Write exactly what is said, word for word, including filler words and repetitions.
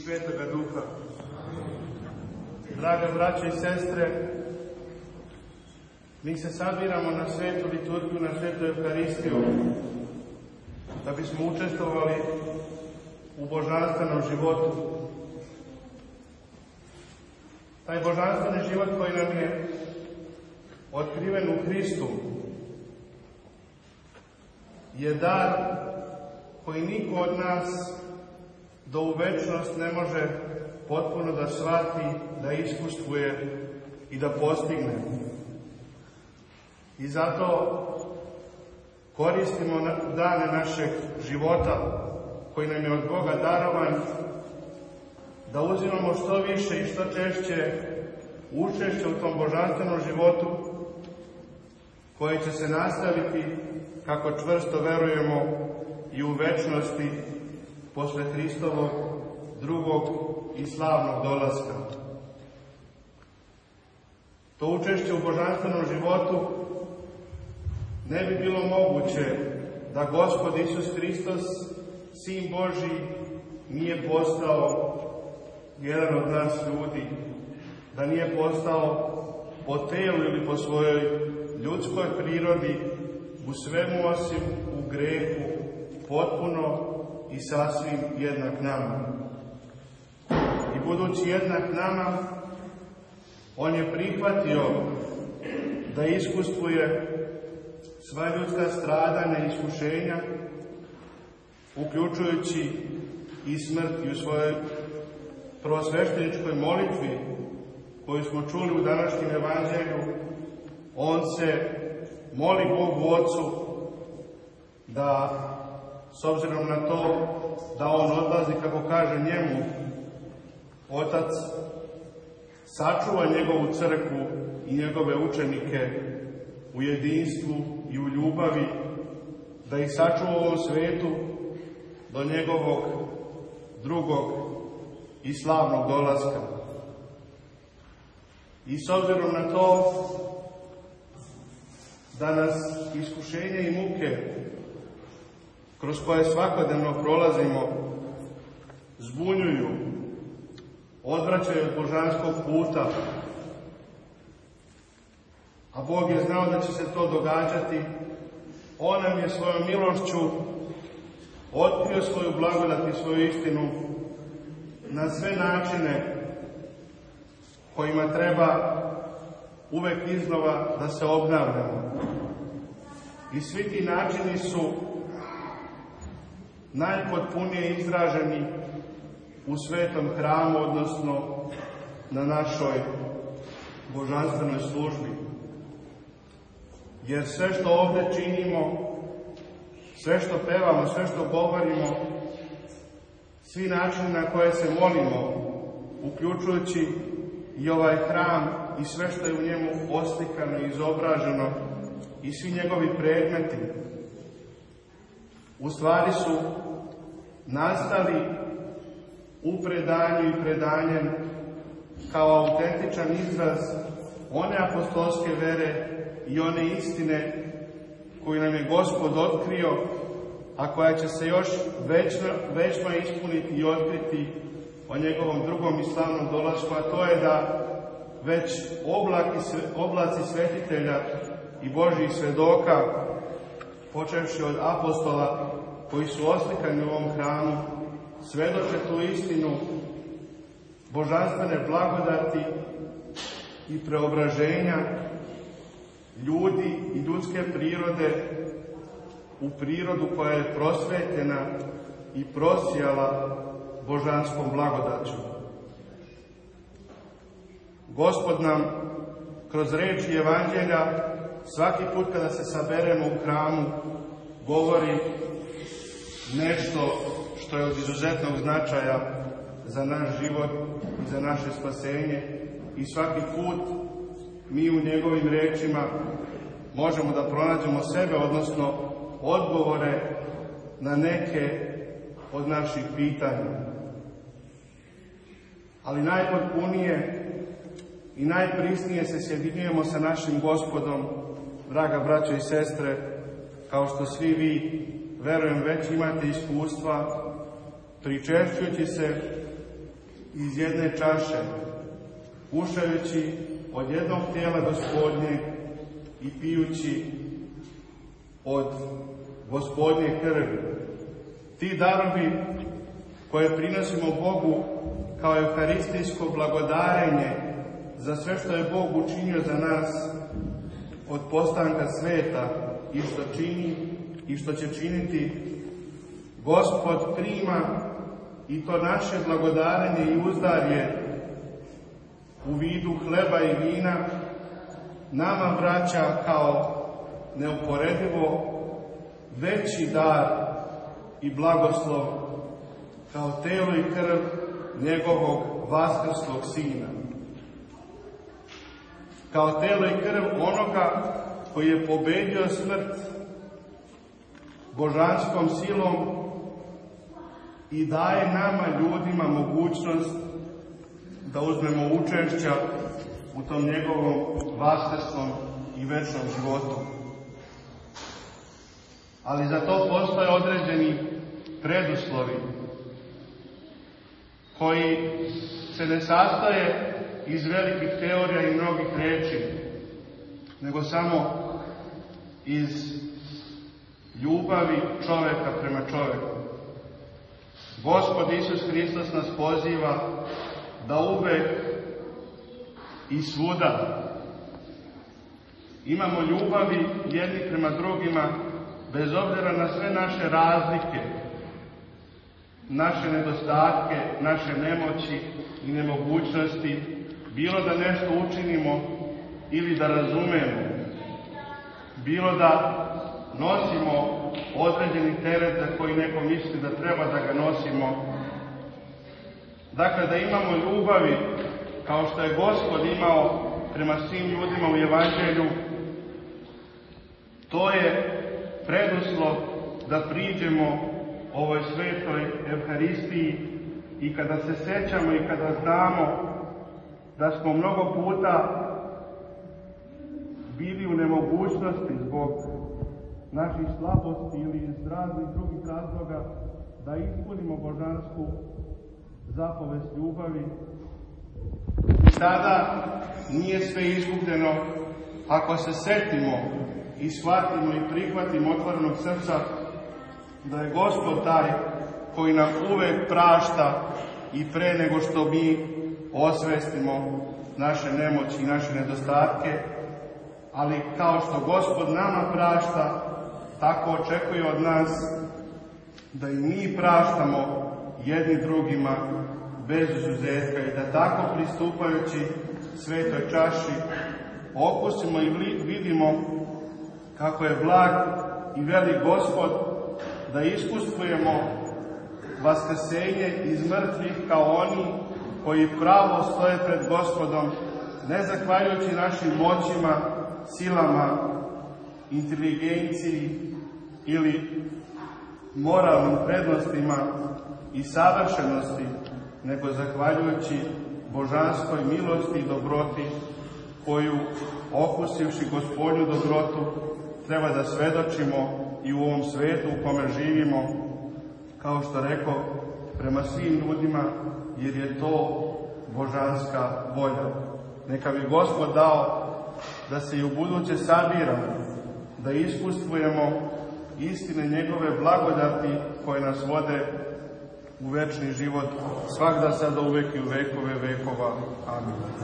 Svetoga Duha. Draga braće i sestre, mi se sabiramo na svetu liturgiju, na svetu Evharistiju, da bismo učestvovali u božanstvenom životu. Taj božanstveni život koji nam je otkriven u Hristu je dar koji niko od nas do u večnost ne može potpuno da shvati, da iskustvuje i da postigne. I zato koristimo dane našeg života koji nam je od Boga darovan, da uzimamo što više i što češće učešće u tom božanstvenom životu koji će se nastaviti, kako čvrsto verujemo, i u večnosti posle Hristovog drugog i slavnog dolaska. To učešće u božanstvenom životu ne bi bilo moguće da Gospod Isus Hristos, Sin Božji, nije postao jedan od nas ljudi, da nije postao po telu ili po svojoj ljudskoj prirodi u svemu osim u grehu potpuno i sasvim jednak nama. I budući jednak nama, on je prihvatio da iskustvuje sva ljudska stradanja i iskušenja, uključujući i smrt, i u svojoj prvosvešteničkoj molitvi koju smo čuli u današnjem evanđelju. On se moli Bogu Otcu da, s obzirom na to da on odlazi, kako kaže njemu Otac, sačuva njegovu crkvu i njegove učenike u jedinstvu i u ljubavi, da ih sačuva u ovom svetu do njegovog drugog i slavnog dolaska. I s obzirom na to da nas iskušenje i muke kroz koje svakodnevno prolazimo zbunjuju, odvraćaju od božanskog puta, a Bog je znao da će se to događati, on nam je svojom milošću otkrio svoju blagodat i svoju istinu na sve načine kojima treba uvek iznova da se obnavljamo. I svi ti načini su najpotpunije izraženi u svetom hramu, odnosno na našoj božanstvenoj službi. Jer sve što ovdje činimo, sve što pevamo, sve što govorimo, svi načini na koje se molimo, uključujući i ovaj hram i sve što je u njemu oslikano i izobraženo i svi njegovi predmeti, u stvari su nastali u predanju i predanjem kao autentičan izraz one apostolske vere i one istine koju nam je Gospod otkrio, a koja će se još večno, večno ispuniti i otkriti o njegovom drugom i slavnom dolasku, a to je da već oblaki, oblaci svetitelja i Božjih svedoka, počevši od apostola koji su oslikani u ovom hramu, svedoče tu istinu božanstvene blagodati i preobraženja ljudi i ljudske prirode u prirodu koja je prosvetljena i prosijala božanskom blagodaću. Gospod nam kroz reči evanđelja svaki put kada se saberemo u hramu govori nešto što je od izuzetnog značaja za naš život i za naše spasenje, i svaki put mi u njegovim rečima možemo da pronađemo sebe, odnosno odgovore na neke od naših pitanja. Ali najpotpunije i najprisnije se sjedinjujemo sa našim Gospodom, draga braćo i sestre, kao što svi vi, verujem, već imate iskustva, pričešćujući se iz jedne čaše, kušajući od jednog tijela Gospodnje i pijući od Gospodnje krvi. Ti darovi koje prinosimo Bogu kao euharistijsko blagodarenje za sve što je Bog učinio za nas od postanka sveta i što čini i što će činiti, Gospod prima i to naše blagodarenje i uzdarje u vidu hleba i vina nama vraća kao neuporedivo veći dar i blagoslov, kao telo i krv njegovog vaskrslog Sina. Kao telo i krv onoga koji je pobedio smrt božanskom silom i daje nama, ljudima, mogućnost da uzmemo učešća u tom njegovom vaskrslom i večnom životu. Ali za to postoje određeni preduslovi koji se ne sastoje iz velikih teorija i mnogih reči, nego samo iz ljubavi čoveka prema čoveku. Gospod Isus Hristos nas poziva da uvek i svuda imamo ljubavi jedni prema drugima, bez obzira na sve naše razlike, naše nedostatke, naše nemoći i nemogućnosti, bilo da nešto učinimo ili da razumemo, bilo da nosimo određeni teret za koji neko misli da treba da ga nosimo. Dakle, da imamo ljubavi kao što je Gospod imao prema svim ljudima u Evanđelju, to je preduslov da priđemo ovoj svetoj Evharistiji i kada se sećamo i kada znamo da smo mnogo puta bili u nemogućnosti zbog naših slabosti ili iz raznih drugih razloga da ispunimo božansku zapovest ljubavi. Tada nije sve izgubljeno ako se setimo i shvatimo i prihvatimo otvorenog srca da je Gospod taj koji nam uvek prašta i pre nego što mi osvestimo naše nemoći i naše nedostatke, ali kao što Gospod nama prašta, tako očekuje od nas da i mi praštamo jedni drugima bez izuzetka i da tako pristupajući svetoj čaši okusimo i vidimo kako je blag i velik Gospod, da iskustvujemo vaskrsenje iz mrtvih kao oni koji pravo stoje pred Gospodom, ne zahvaljujući našim moćima, silama, inteligenciji ili moralnim prednostima i savršenosti, nego zahvaljujući božanskoj milosti i dobroti koju, okusivši Gospodnju dobrotu, treba da svedočimo i u ovom svetu u kome živimo, kao što rekao, prema svim ljudima, jer je to božanska volja. Neka bi Gospod dao da se i u buduće sabiramo, da iskustvujemo istine njegove blagodati koje nas vode u večni život, svagda sada uvek i u vekove vekova. Amin.